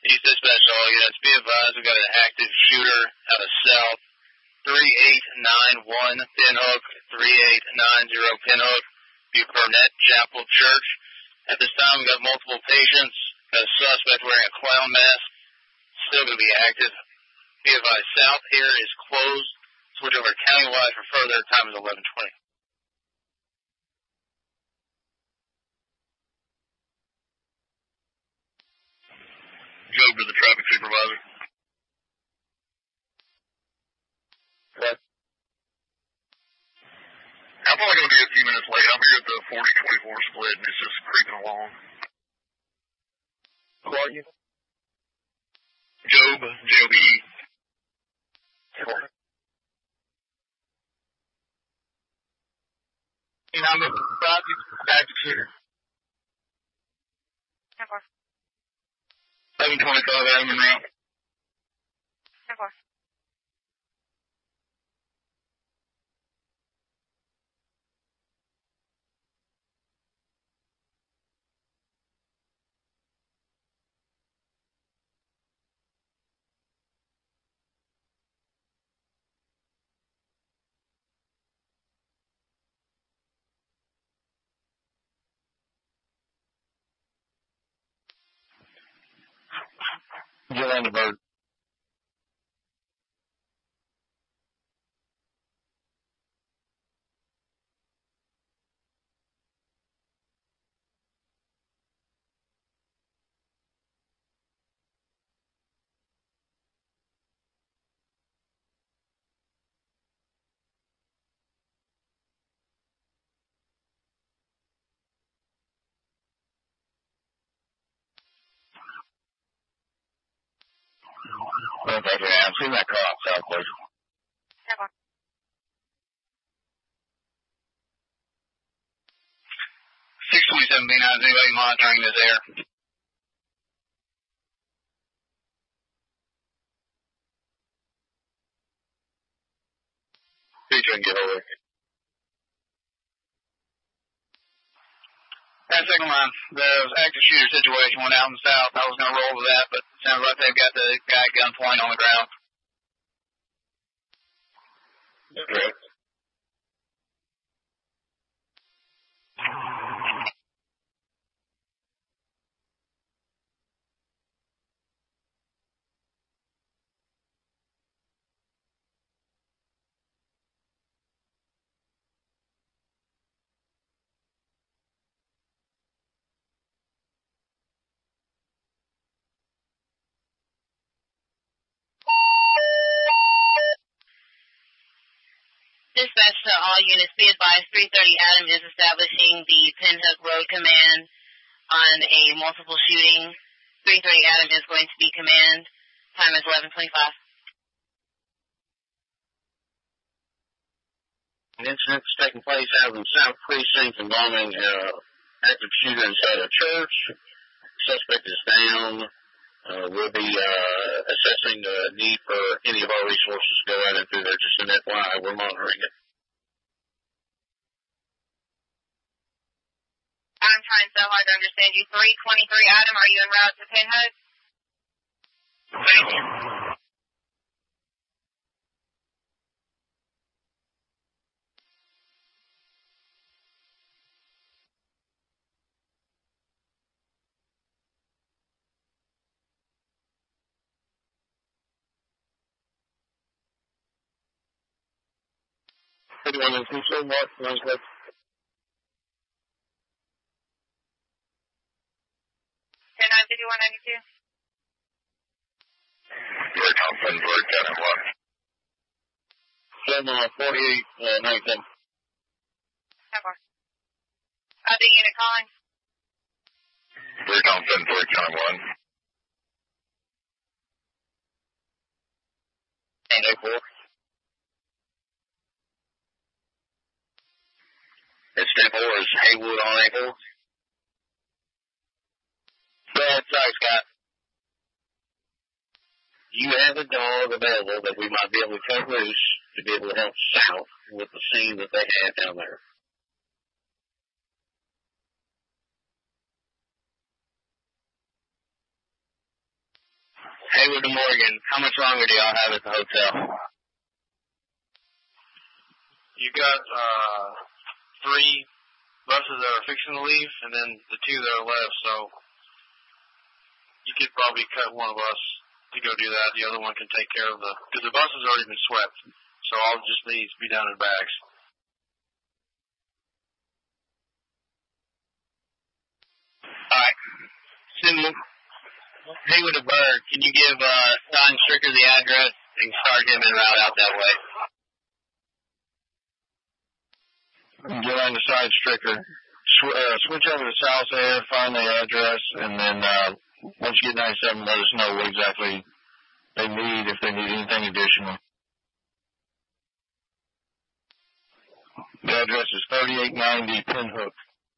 East Dispatch, all units, be advised, we've got an active shooter out of South 3891 Pinhook, 3890 Pinhook, Burnett Chapel Church. At this time, we've got multiple patients, got a suspect wearing a clown mask, still going to be active. Be advised, South here is closed. Switch over countywide for further. Time is 11:20. Job to the traffic supervisor. What? I'm only going to be a few minutes late. I'm here at the 40-24 split, and it's just creeping along. Who are you? Job, J-O-B-E. And I'm a active shooter. 725 Adam Monroe. Yolanda Bird. Okay, I'm seeing that car outside, please. 627 B9, is anybody monitoring this air? Feature and get over. That second line, the active shooter situation went out in the south. I was going to roll with that, but it sounds like they've got the guy at gunpoint on the ground. Okay. Dispatch to all units, be advised, 330 Adam is establishing the Pinhook Road Command on a multiple shooting. 330 Adam is going to be command. Time is 11:25. An incident is taking place out of the South Precinct involving active shooter inside a church. Suspect is down. We'll be assessing the need for any of our resources to go out and through there. Just an FYI, we're monitoring it. I'm trying so hard to understand you. 323 Adam, are you en route to Pinhook? Thank you. Anyone in Tucson, what? 10-9, 5192. Bird Thompson, Bird County 1. 48, 19. Other unit calling? Bird Thompson, Bird County 1. 8-4. It's 10-4 is Haywood on 8-4. Bad sorry, Scott. You have a dog available that we might be able to cut loose to be able to help South with the scene that they had down there. Haywood to Morgan. How much longer do y'all have at the hotel? You got 3 buses that are fixing to leave, and then the 2 that are left, so you could probably cut one of us to go do that. The other one can take care of because the bus has already been swept, so all just needs to be done in bags. All right. Haywood to Berg, can you give Don Stricker the address and start him en route out that way? Get on the side, Stricker. Switch over to South Air, find the address, and then once you get 97, let us know what exactly they need, if they need anything additional. The address is 3890 Pinhook.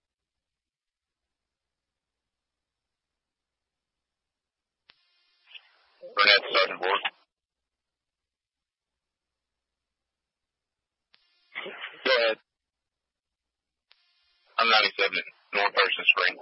Burnett, Sergeant Ward. Go ahead. I'm 97 North Person Spring.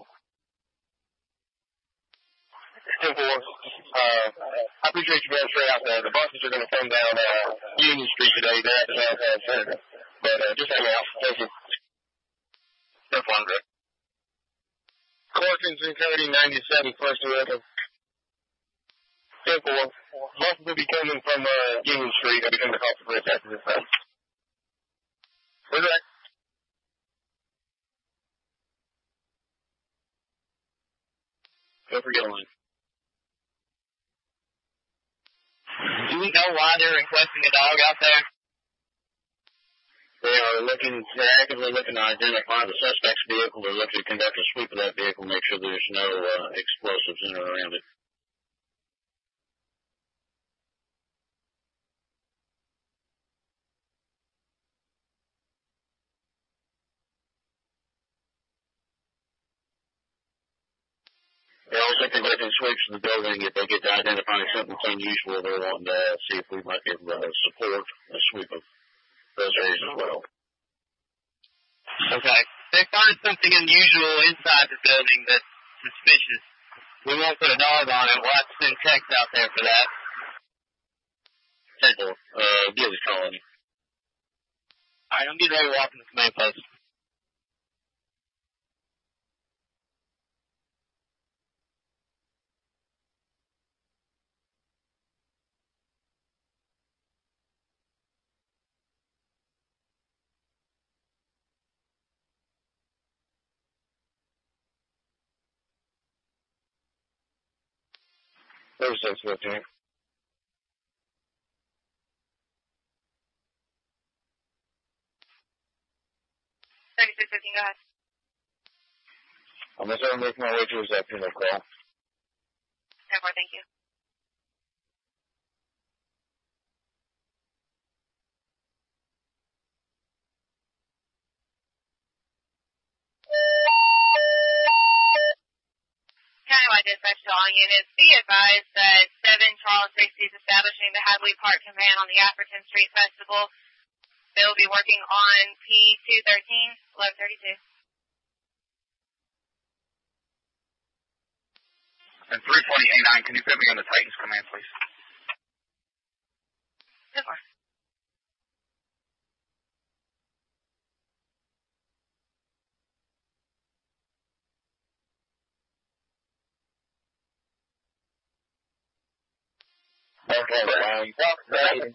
I appreciate you going straight out there. The buses are going to come down Union Street today. They're at the downtown center. But just hang out. Thank you. Step 1, Greg. Corkins and Cody, 97 First American. Simple. Buses will be coming from Union Street. They'll be coming across the bridge after this time. We're right. Don't forget a line. Do we know why they're requesting a dog out there? They're actively looking to identify the suspect's vehicle. They're looking to conduct a sweep of that vehicle, make sure there's no explosives in or around it. They also conducting sweeps of the building. If they get to identifying something that's unusual, they're wanting to see if we might be able to support a sweep of those areas as well. Okay. If they find something unusual inside the building that's suspicious, we won't put a dog on it. We'll have to send techs out there for that. Simple. Gilly's calling you. All right, I'm getting ready to walk in the command post. There's those with you. 3615, go ahead. I'm just going to make my way to his Pinhook call. 10-4, thank you. Countywide dispatch to all units. Be advised that 7 Charles 60 is establishing the Hadley Park Command on the African Street Festival. They will be working on P213, 1132. And 320A9, can you put me on the Titans command, please? 10-4. Okay,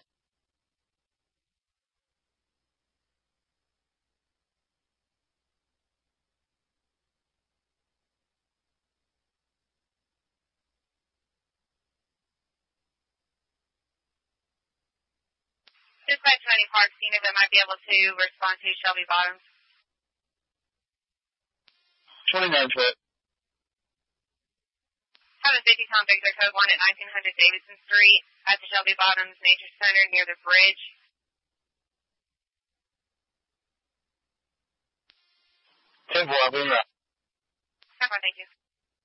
Dispatch to any park scene that might be able to respond to Shelby Bottoms. 29 foot. Have a 50-ton Victor Code 1 at 1900 Davidson Street at the Shelby Bottoms Nature Center near the bridge. 10-4, I'll be right. 10-4, thank you.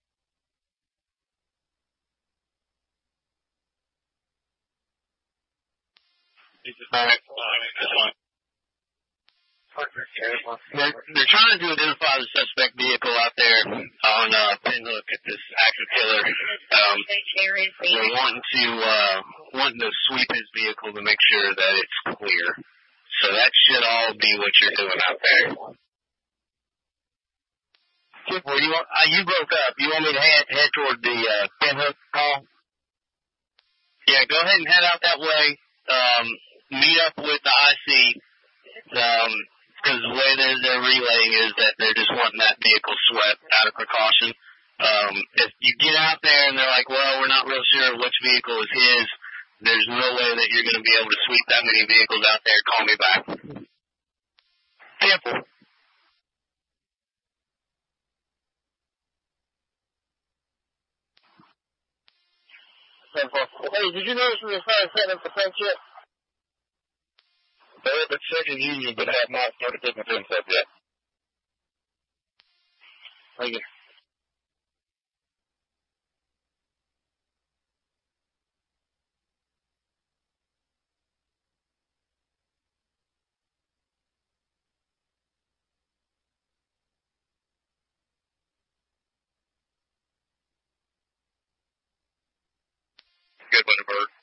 They're trying to identify the suspect vehicle out there on Pinhook at this active killer. They're wanting to sweep his vehicle to make sure that it's clear. So that should all be what you're doing out there. Well, you broke up. You want me to head toward the Pinhook call? Yeah, go ahead and head out that way. Meet up with the IC. Because the way they're relaying is that they're just wanting that vehicle swept out of precaution. If you get out there and they're like, well, we're not real sure which vehicle is his, there's no way that you're going to be able to sweep that many vehicles out there. Call me back. Simple. Hey, did you notice we were trying to set up the fence yet? They have been checking union, but have not started picking things up yet. Thank you. Good one, Bert.